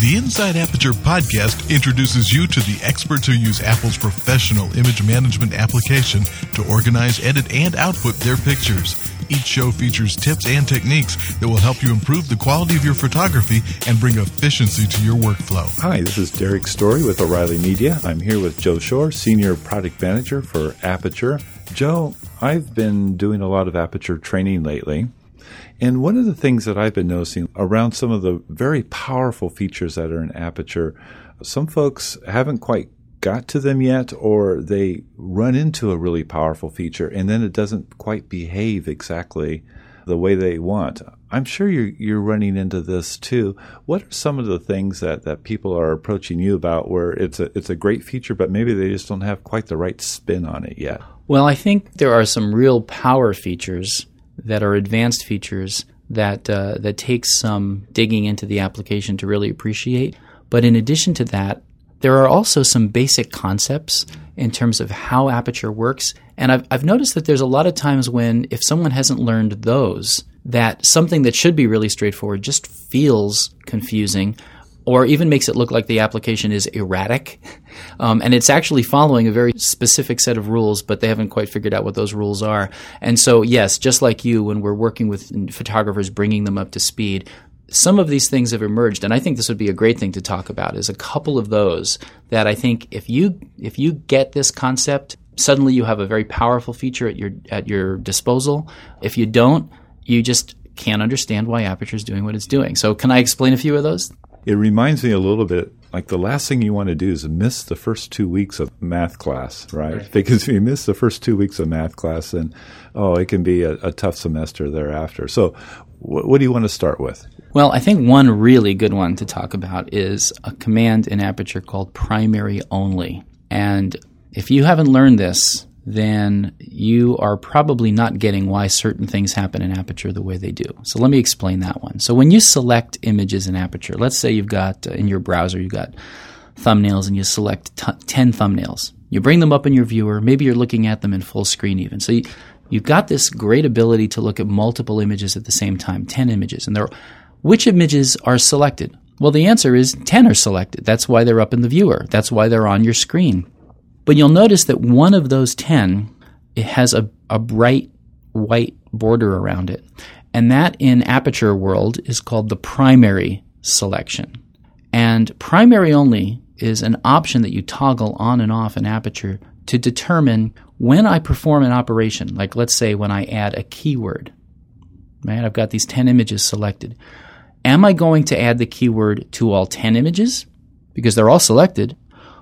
The Inside Aperture podcast introduces you to the experts who use Apple's professional image management application to organize, edit, and output their pictures. Each show features tips and techniques that will help you improve the quality of your photography and bring efficiency to your workflow. Hi, this is Derek Story with O'Reilly Media. I'm here with Joe Shore, Senior Product Manager for Aperture. Joe, I've been doing a lot of Aperture training lately. And one of the things that I've been noticing around some of the very powerful features that are in Aperture, some folks haven't quite got to them yet, or they run into a really powerful feature and then it doesn't quite behave exactly the way they want. I'm sure you're running into this too. What are some of the things that people are approaching you about where it's a great feature, but maybe they just don't have quite the right spin on it yet? Well, I think there are some real power features that are advanced features that take some digging into the application to really appreciate. But in addition to that, there are also some basic concepts in terms of how Aperture works. And I've noticed that there's a lot of times when, if someone hasn't learned those, that something that should be really straightforward just feels confusing, or even makes it look like the application is erratic. And it's actually following a very specific set of rules, but they haven't quite figured out what those rules are. And so, yes, just like you, when we're working with photographers, bringing them up to speed, some of these things have emerged, and I think this would be a great thing to talk about, is a couple of those that I think if you get this concept, suddenly you have a very powerful feature at your disposal. If you don't, you just can't understand why Aperture is doing what it's doing. So can I explain a few of those? It reminds me a little bit, like the last thing you want to do is miss the first 2 weeks of math class, right? Because if you miss the first 2 weeks of math class, then, it can be a tough semester thereafter. So what do you want to start with? Well, I think one really good one to talk about is a command in Aperture called primary only. And if you haven't learned this, then you are probably not getting why certain things happen in Aperture the way they do. So let me explain that one. So when you select images in Aperture, let's say you've got, in your browser, you've got thumbnails and you select 10 thumbnails. You bring them up in your viewer. Maybe you're looking at them in full screen even. So you've got this great ability to look at multiple images at the same time, 10 images. And which images are selected? Well, the answer is 10 are selected. That's why they're up in the viewer. That's why they're on your screen. But you'll notice that one of those 10, it has a bright white border around it. And that in Aperture world is called the primary selection. And primary only is an option that you toggle on and off in Aperture to determine when I perform an operation, like let's say when I add a keyword. Right? I've got these 10 images selected. Am I going to add the keyword to all 10 images? Because they're all selected.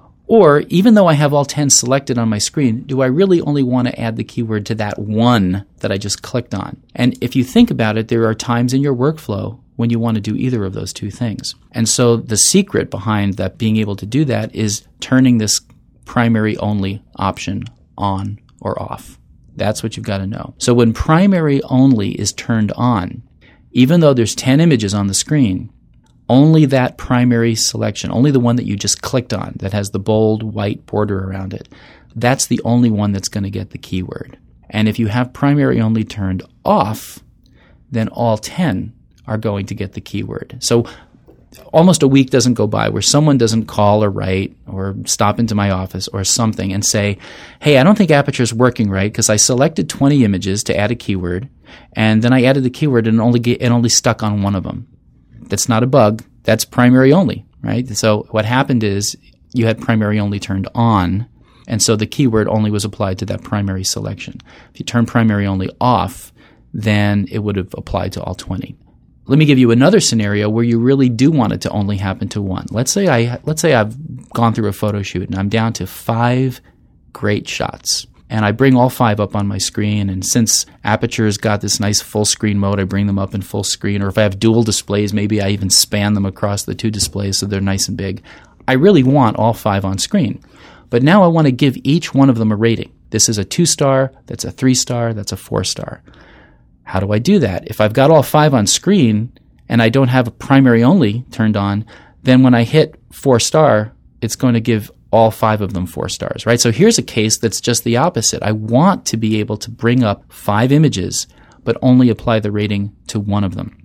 Or even though I have all 10 selected on my screen, do I really only want to add the keyword to that one that I just clicked on? And if you think about it, there are times in your workflow when you want to do either of those two things. And so the secret behind that being able to do that is turning this primary only option on or off. That's what you've got to know. So when primary only is turned on, even though there's 10 images on the screen, only that primary selection, only the one that you just clicked on that has the bold white border around it, that's the only one that's going to get the keyword. And if you have primary only turned off, then all 10 are going to get the keyword. So almost a week doesn't go by where someone doesn't call or write or stop into my office or something and say, hey, I don't think Aperture is working right because I selected 20 images to add a keyword, and then I added the keyword and it only stuck on one of them. That's not a bug. That's primary only, right? So what happened is you had primary only turned on, and so the keyword only was applied to that primary selection. If you turn primary only off, then it would have applied to all 20. Let me give you another scenario where you really do want it to only happen to one. Let's say I've gone through a photo shoot and I'm down to 5 great shots. And I bring all 5 up on my screen, and since Aperture's got this nice full screen mode, I bring them up in full screen. Or if I have dual displays, maybe I even span them across the 2 displays so they're nice and big. I really want all 5 on screen. But now I want to give each one of them a rating. This is a 2-star, that's a 3-star, that's a 4-star. How do I do that? If I've got all 5 on screen and I don't have a primary only turned on, then when I hit 4-star, it's going to give all 5 of them 4 stars, right? So here's a case that's just the opposite. I want to be able to bring up 5 images, but only apply the rating to one of them.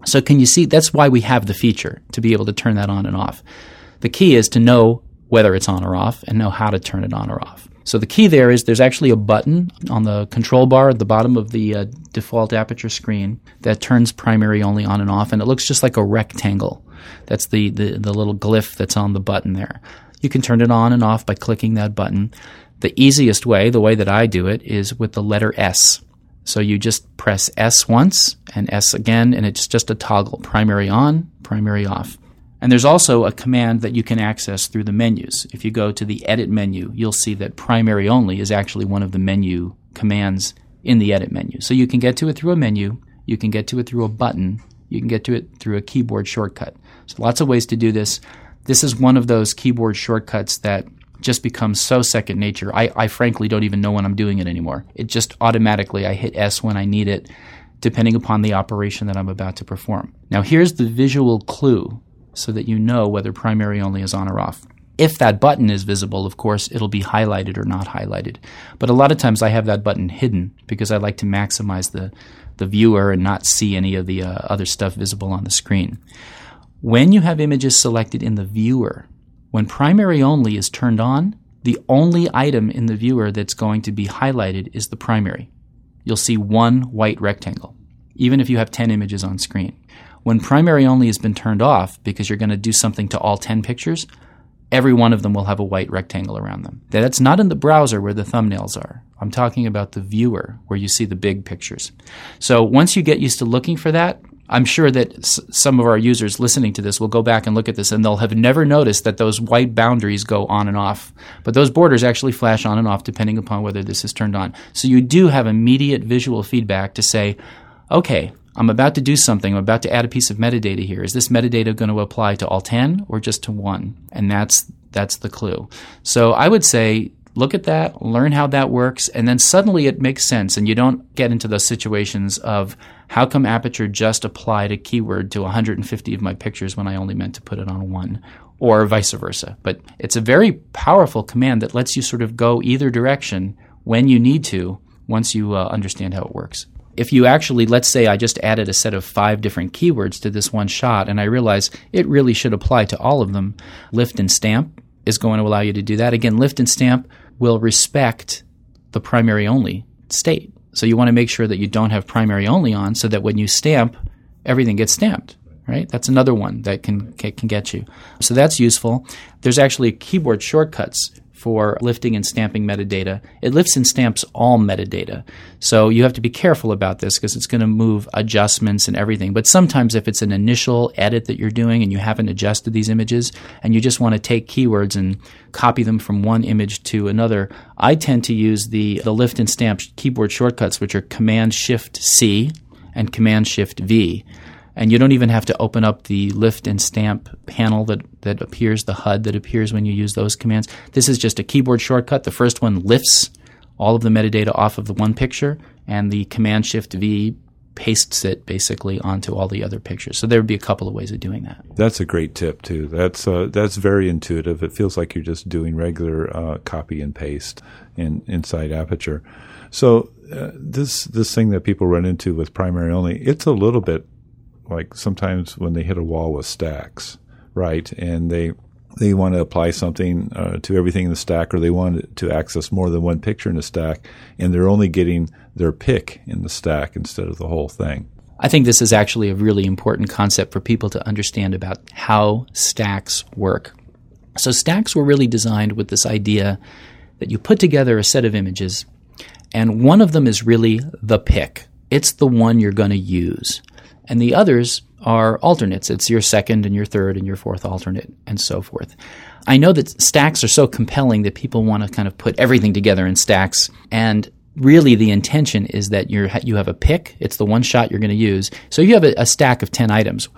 So can you see, that's why we have the feature, to be able to turn that on and off. The key is to know whether it's on or off and know how to turn it on or off. So the key there is there's actually a button on the control bar at the bottom of the default Aperture screen that turns primary only on and off, and it looks just like a rectangle. That's the little glyph that's on the button there. You can turn it on and off by clicking that button. The easiest way, the way that I do it, is with the letter S. So you just press S once and S again, and it's just a toggle, primary on, primary off. And there's also a command that you can access through the menus. If you go to the Edit menu, you'll see that primary only is actually one of the menu commands in the Edit menu. So you can get to it through a menu, you can get to it through a button, you can get to it through a keyboard shortcut. So lots of ways to do this. This is one of those keyboard shortcuts that just becomes so second nature. I frankly don't even know when I'm doing it anymore. It just automatically, I hit S when I need it, depending upon the operation that I'm about to perform. Now here's the visual clue so that you know whether primary only is on or off. If that button is visible, of course, it'll be highlighted or not highlighted. But a lot of times I have that button hidden because I like to maximize the viewer and not see any of the other stuff visible on the screen. When you have images selected in the viewer, when primary only is turned on, the only item in the viewer that's going to be highlighted is the primary. You'll see one white rectangle, even if you have 10 images on screen. When primary only has been turned off, because you're going to do something to all 10 pictures, every one of them will have a white rectangle around them. That's not in the browser where the thumbnails are. I'm talking about the viewer where you see the big pictures. So once you get used to looking for that, I'm sure that some of our users listening to this will go back and look at this and they'll have never noticed that those white boundaries go on and off. But those borders actually flash on and off depending upon whether this is turned on. So you do have immediate visual feedback to say, okay, I'm about to do something. I'm about to add a piece of metadata here. Is this metadata going to apply to all 10 or just to one? And that's the clue. So I would say look at that, learn how that works, and then suddenly it makes sense, and you don't get into those situations of how come Aperture just applied a keyword to 150 of my pictures when I only meant to put it on one, or vice versa. But it's a very powerful command that lets you sort of go either direction when you need to once you understand how it works. If you actually, let's say I just added a set of 5 different keywords to this one shot, and I realize it really should apply to all of them, Lift and Stamp is going to allow you to do that. Again, Lift and Stamp will respect the primary only state. So you want to make sure that you don't have primary only on so that when you stamp, everything gets stamped, right? That's another one that can get you. So that's useful. There's actually keyboard shortcuts for lifting and stamping metadata. It lifts and stamps all metadata. So you have to be careful about this because it's going to move adjustments and everything. But sometimes if it's an initial edit that you're doing and you haven't adjusted these images and you just want to take keywords and copy them from one image to another, I tend to use the lift and stamp keyboard shortcuts, which are Command-Shift-C and Command-Shift-V. And you don't even have to open up the lift and stamp panel that appears, the HUD that appears when you use those commands. This is just a keyboard shortcut. The first one lifts all of the metadata off of the one picture, and the Command-Shift-V pastes it basically onto all the other pictures. So there would be a couple of ways of doing that. That's a great tip, too. That's very intuitive. It feels like you're just doing regular copy and paste inside Aperture. So this thing that people run into with primary only, it's a little bit like sometimes when they hit a wall with stacks, right? And they want to apply something to everything in the stack, or they want to access more than one picture in the stack, and they're only getting their pick in the stack instead of the whole thing. I think this is actually a really important concept for people to understand about how stacks work. So stacks were really designed with this idea that you put together a set of images, and one of them is really the pick. It's the one you're going to use. And the others are alternates. It's your second and your third and your fourth alternate and so forth. I know that stacks are so compelling that people want to kind of put everything together in stacks. And really the intention is that you have a pick. It's the one shot you're going to use. So you have a stack of 10 items.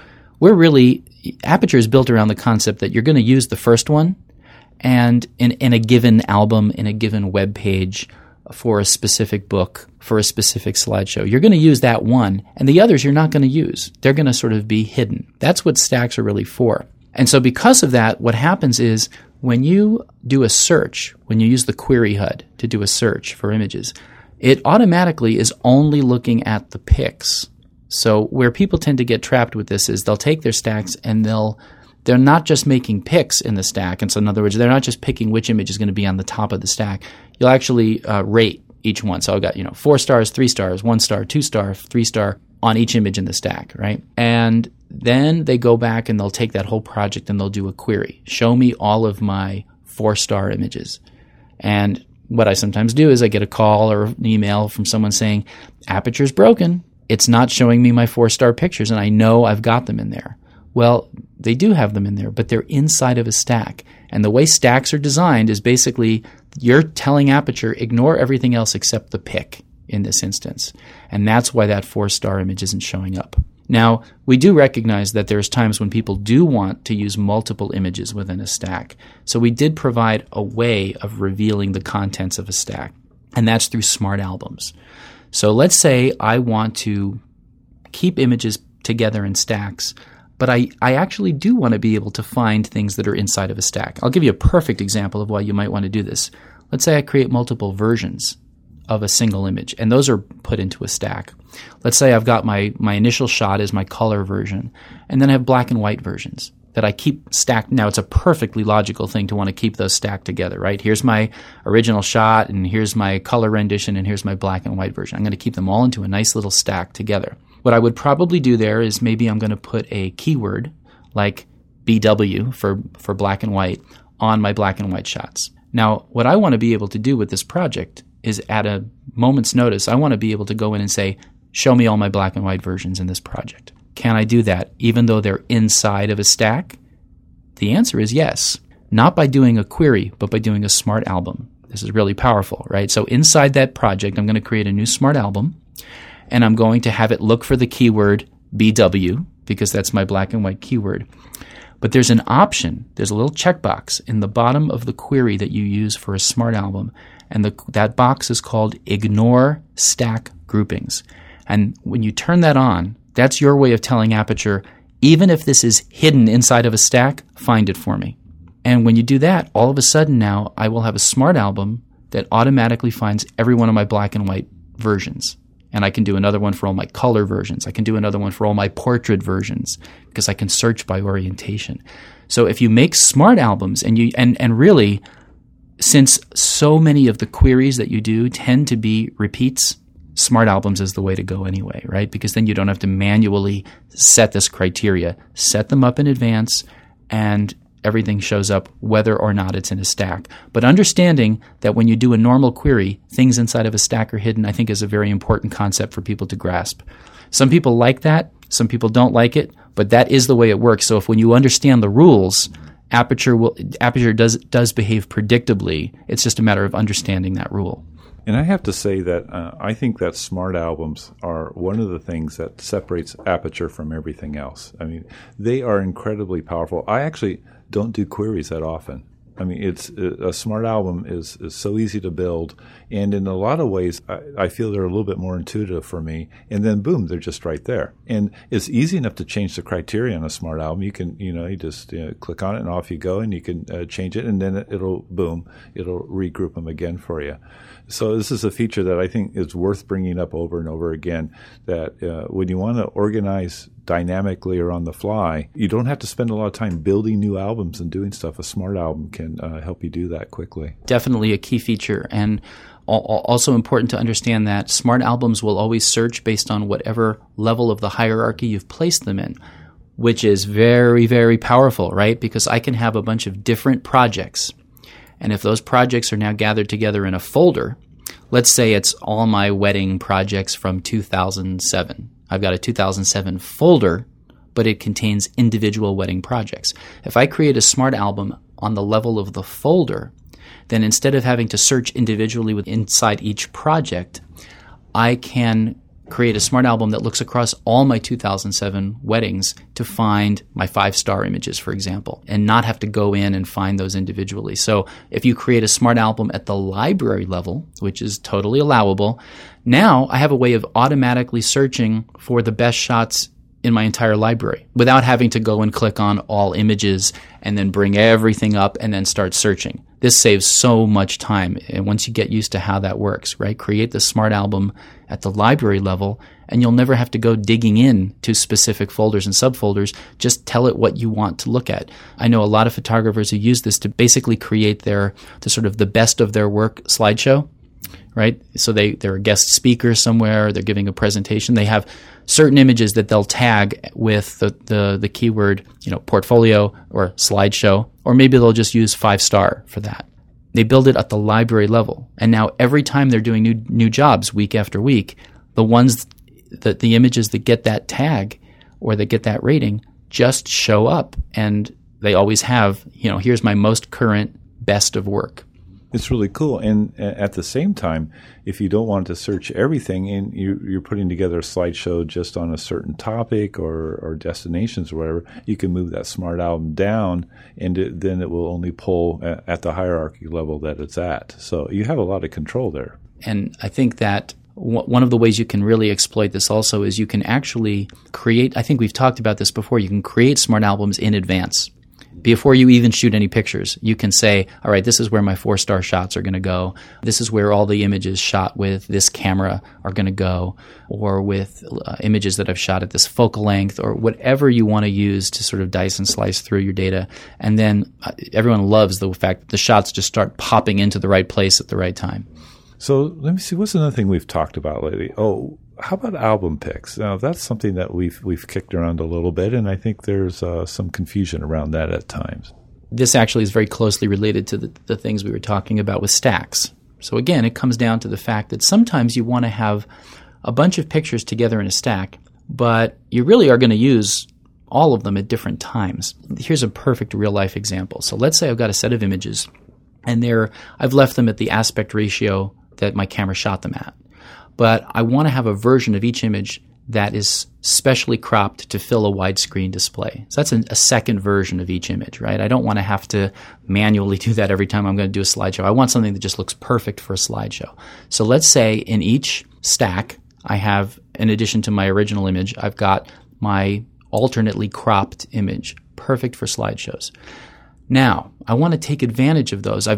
Aperture is built around the concept that you're going to use the first one, and in a given album, in a given web page, for a specific book, for a specific slideshow. You're going to use that one, and the others you're not going to use. They're going to sort of be hidden. That's what stacks are really for. And so because of that, what happens is when you do a search, when you use the query HUD to do a search for images, it automatically is only looking at the picks So where people tend to get trapped with this is they'll take their stacks and they're not just making picks in the stack. And so in other words, they're not just picking which image is going to be on the top of the stack. You'll actually rate each one. So I've got 4 stars, 3 stars, 1 star, 2 star, 3 star on each image in the stack, right? And then they go back and they'll take that whole project and they'll do a query. Show me all of my 4-star images. And what I sometimes do is I get a call or an email from someone saying, Aperture's broken. It's not showing me my 4-star pictures, and I know I've got them in there. Well, they do have them in there, but they're inside of a stack. And the way stacks are designed is basically you're telling Aperture, ignore everything else except the pick in this instance. And that's why that 4-star image isn't showing up. Now, we do recognize that there's times when people do want to use multiple images within a stack. So we did provide a way of revealing the contents of a stack, and that's through smart albums. So let's say I want to keep images together in stacks, but I actually do want to be able to find things that are inside of a stack. I'll give you a perfect example of why you might want to do this. Let's say I create multiple versions of a single image, and those are put into a stack. Let's say I've got my initial shot is my color version, and then I have black and white versions that I keep stacked. Now, it's a perfectly logical thing to want to keep those stacked together, right? Here's my original shot, and here's my color rendition, and here's my black and white version. I'm going to keep them all into a nice little stack together. What I would probably do there is maybe I'm going to put a keyword like BW for black and white on my black and white shots. Now, what I want to be able to do with this project is at a moment's notice, I want to be able to go in and say, show me all my black and white versions in this project. Can I do that even though they're inside of a stack? The answer is yes. Not by doing a query, but by doing a smart album. This is really powerful, right? So inside that project, I'm going to create a new smart album, and I'm going to have it look for the keyword BW, because that's my black and white keyword. But there's an option, there's a little checkbox in the bottom of the query that you use for a smart album, and that box is called Ignore Stack Groupings. And when you turn that on, that's your way of telling Aperture, even if this is hidden inside of a stack, find it for me. And when you do that, all of a sudden now I will have a smart album that automatically finds every one of my black and white versions. And I can do another one for all my color versions. I can do another one for all my portrait versions because I can search by orientation. So if you make smart albums and really, since so many of the queries that you do tend to be repeats, smart albums is the way to go anyway, right? Because then you don't have to manually set this criteria. Set them up in advance and everything shows up whether or not it's in a stack. But understanding that when you do a normal query, things inside of a stack are hidden, I think is a very important concept for people to grasp. Some people like that, some people don't like it, but that is the way it works. So if when you understand the rules, Aperture does behave predictably. It's just a matter of understanding that rule. And I have to say that I think that smart albums are one of the things that separates Aperture from everything else. I mean, they are incredibly powerful. I actually don't do queries that often. I mean, a smart album is so easy to build, and in a lot of ways, I feel they're a little bit more intuitive for me. And then, boom, they're just right there. And it's easy enough to change the criteria on a smart album. You can, you just click on it and off you go, and you can change it, and then it'll regroup them again for you. So this is a feature that I think is worth bringing up over and over again, that when you want to organize dynamically or on the fly, you don't have to spend a lot of time building new albums and doing stuff. A smart album can help you do that quickly. Definitely a key feature, and also important to understand that smart albums will always search based on whatever level of the hierarchy you've placed them in, which is very, very powerful, right? Because I can have a bunch of different projects, and if those projects are now gathered together in a folder, let's say it's all my wedding projects from 2007. I've got a 2007 folder, but it contains individual wedding projects. If I create a smart album on the level of the folder, then instead of having to search individually inside each project, I can create a smart album that looks across all my 2007 weddings to find my 5-star images, for example, and not have to go in and find those individually. So if you create a smart album at the library level, which is totally allowable, now I have a way of automatically searching for the best shots in my entire library without having to go and click on all images and then bring everything up and then start searching. This saves so much time. And once you get used to how that works, right? Create the smart album at the library level, and you'll never have to go digging in to specific folders and subfolders. Just tell it what you want to look at. I know a lot of photographers who use this to basically create the sort of the best of their work slideshow, right? So they're a guest speaker somewhere, they're giving a presentation. They have certain images that they'll tag with the keyword, portfolio or slideshow, or maybe they'll just use 5-star for that. They build it at the library level. And now every time they're doing new jobs week after week, the images that get that tag or that get that rating just show up, and they always have, here's my most current best of work. It's really cool. And at the same time, if you don't want to search everything and you're putting together a slideshow just on a certain topic or destinations or whatever, you can move that smart album down, and then it will only pull at the hierarchy level that it's at. So you have a lot of control there. And I think that one of the ways you can really exploit this also is you can actually create, I think we've talked about this before, you can create smart albums in advance. Before you even shoot any pictures, you can say, all right, this is where my 4-star shots are going to go. This is where all the images shot with this camera are going to go, or with images that I've shot at this focal length, or whatever you want to use to sort of dice and slice through your data. And then everyone loves the fact that the shots just start popping into the right place at the right time. So let me see, what's another thing we've talked about lately? Oh, how about album picks? Now, that's something that we've kicked around a little bit, and I think there's some confusion around that at times. This actually is very closely related to the things we were talking about with stacks. So again, it comes down to the fact that sometimes you want to have a bunch of pictures together in a stack, but you really are going to use all of them at different times. Here's a perfect real-life example. So let's say I've got a set of images, and I've left them at the aspect ratio that my camera shot them at. But I want to have a version of each image that is specially cropped to fill a widescreen display. So that's a second version of each image, right? I don't want to have to manually do that every time I'm going to do a slideshow. I want something that just looks perfect for a slideshow. So let's say in each stack, I have, in addition to my original image, I've got my alternately cropped image, perfect for slideshows. Now, I want to take advantage of those.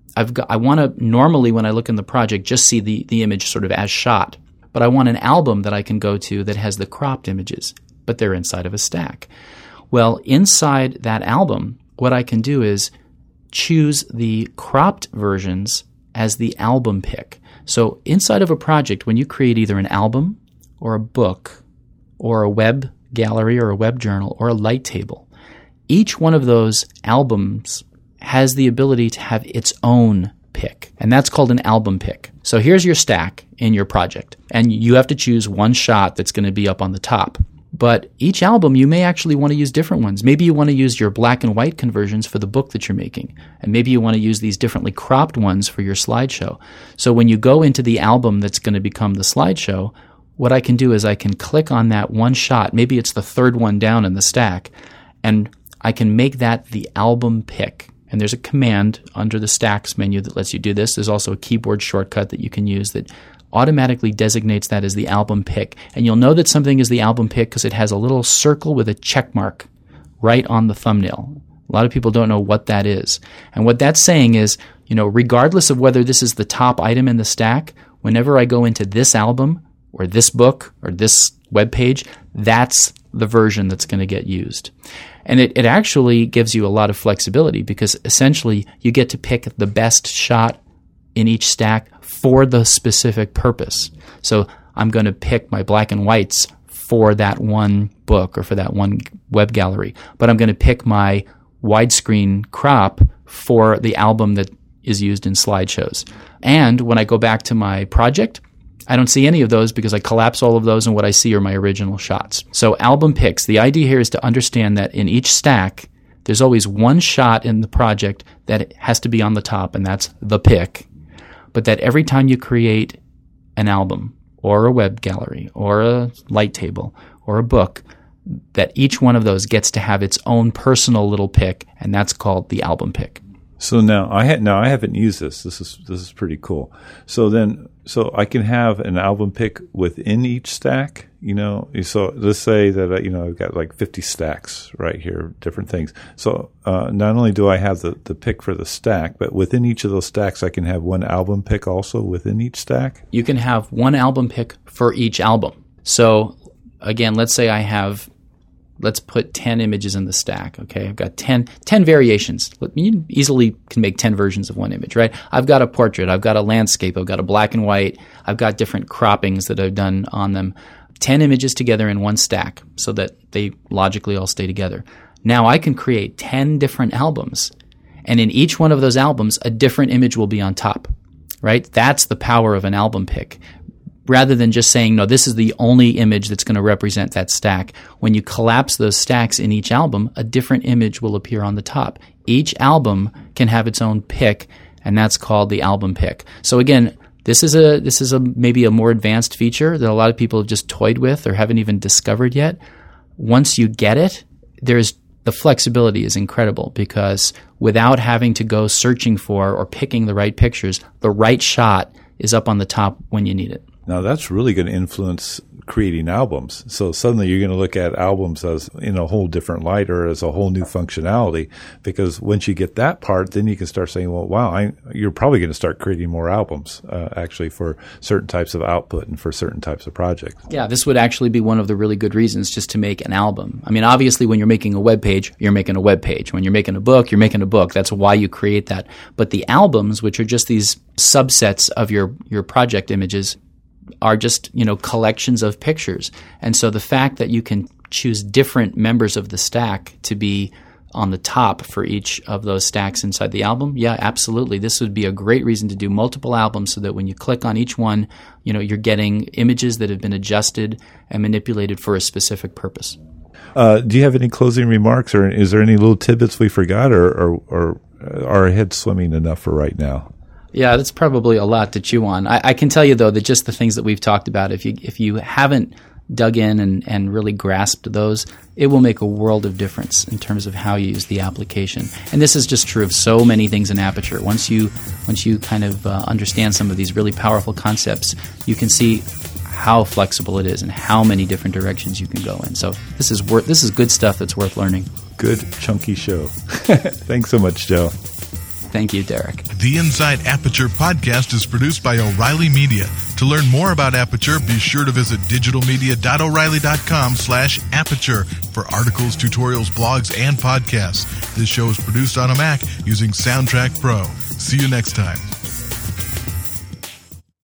I want to normally, when I look in the project, just see the image sort of as shot. But I want an album that I can go to that has the cropped images, but they're inside of a stack. Well, inside that album, what I can do is choose the cropped versions as the album pick. So inside of a project, when you create either an album or a book or a web gallery or a web journal or a light table, each one of those albums has the ability to have its own pick, and that's called an album pick. So here's your stack in your project, and you have to choose one shot that's going to be up on the top. But each album, you may actually want to use different ones. Maybe you want to use your black and white conversions for the book that you're making, and maybe you want to use these differently cropped ones for your slideshow. So when you go into the album that's going to become the slideshow, what I can do is I can click on that one shot, maybe it's the third one down in the stack, and I can make that the album pick. And there's a command under the stacks menu that lets you do this. There's also a keyboard shortcut that you can use that automatically designates that as the album pick. And you'll know that something is the album pick because it has a little circle with a check mark right on the thumbnail. A lot of people don't know what that is. And what that's saying is, regardless of whether this is the top item in the stack, whenever I go into this album or this book or this web page, that's the version that's going to get used. And it actually gives you a lot of flexibility because essentially you get to pick the best shot in each stack for the specific purpose. So I'm going to pick my black and whites for that one book or for that one web gallery, but I'm going to pick my widescreen crop for the album that is used in slideshows. And when I go back to my project, I don't see any of those because I collapse all of those, and what I see are my original shots. So album picks, the idea here is to understand that in each stack, there's always one shot in the project that has to be on the top, and that's the pick. But that every time you create an album or a web gallery or a light table or a book, that each one of those gets to have its own personal little pick, and that's called the album pick. So now I haven't used this. This is pretty cool. So I can have an album pick within each stack. So let's say that I've got like 50 stacks right here, different things. So not only do I have the pick for the stack, but within each of those stacks, I can have one album pick also within each stack. You can have one album pick for each album. So again, let's say let's put 10 images in the stack, okay? I've got 10 variations. You easily can make 10 versions of one image, right? I've got a portrait, I've got a landscape, I've got a black and white, I've got different croppings that I've done on them. 10 images together in one stack so that they logically all stay together. Now I can create 10 different albums, and in each one of those albums, a different image will be on top, right? That's the power of an album pick. Rather than just saying, no, this is the only image that's going to represent that stack. When you collapse those stacks in each album, a different image will appear on the top. Each album can have its own pick, and that's called the album pick. So again, this is a maybe a more advanced feature that a lot of people have just toyed with or haven't even discovered yet. Once you get it, the flexibility is incredible, because without having to go searching for or picking the right pictures, the right shot is up on the top when you need it. Now, that's really going to influence creating albums. So suddenly you're going to look at albums as in a whole different light, or as a whole new functionality, because once you get that part, then you can start saying, well, wow, you're probably going to start creating more albums actually for certain types of output and for certain types of projects. Yeah, this would actually be one of the really good reasons just to make an album. I mean, obviously, when you're making a web page, you're making a web page. When you're making a book, you're making a book. That's why you create that. But the albums, which are just these subsets of your project images, are just, collections of pictures. And so the fact that you can choose different members of the stack to be on the top for each of those stacks inside the album, yeah, absolutely. This would be a great reason to do multiple albums, so that when you click on each one, you're getting images that have been adjusted and manipulated for a specific purpose. Do you have any closing remarks, or is there any little tidbits we forgot, or are our heads swimming enough for right now? Yeah, that's probably a lot to chew on. I can tell you, though, that just the things that we've talked about, if you haven't dug in and really grasped those, it will make a world of difference in terms of how you use the application. And this is just true of so many things in Aperture. Once you kind of understand some of these really powerful concepts, you can see how flexible it is and how many different directions you can go in. So this is good stuff that's worth learning. Good, chunky show. Thanks so much, Joe. Thank you, Derek. The Inside Aperture podcast is produced by O'Reilly Media. To learn more about Aperture, be sure to visit digitalmedia.o'reilly.com/aperture for articles, tutorials, blogs, and podcasts. This show is produced on a Mac using Soundtrack Pro. See you next time.